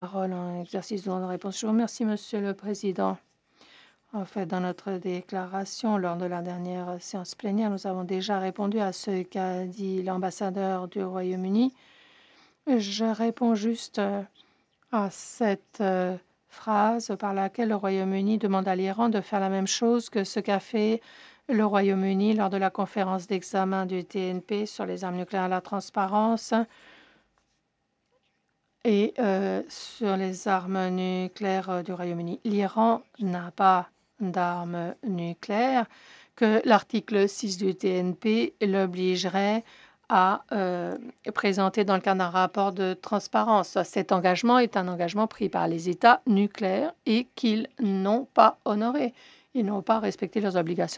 Parole en exercice de droit de réponse. Je vous remercie, Monsieur le Président. En fait, dans notre déclaration, lors de la dernière séance plénière, nous avons déjà répondu à ce qu'a dit l'ambassadeur du Royaume-Uni. Je réponds juste à cette phrase par laquelle le Royaume-Uni demande à l'Iran de faire la même chose que ce qu'a fait le Royaume-Uni lors de la conférence d'examen du TNP sur les armes nucléaires à la transparence et sur les armes nucléaires du Royaume-Uni. L'Iran n'a pas d'armes nucléaires, que l'article 6 du TNP l'obligerait à présenter dans le cadre d'un rapport de transparence. Cet engagement est un engagement pris par les États nucléaires et qu'ils n'ont pas honoré. Ils n'ont pas respecté leurs obligations.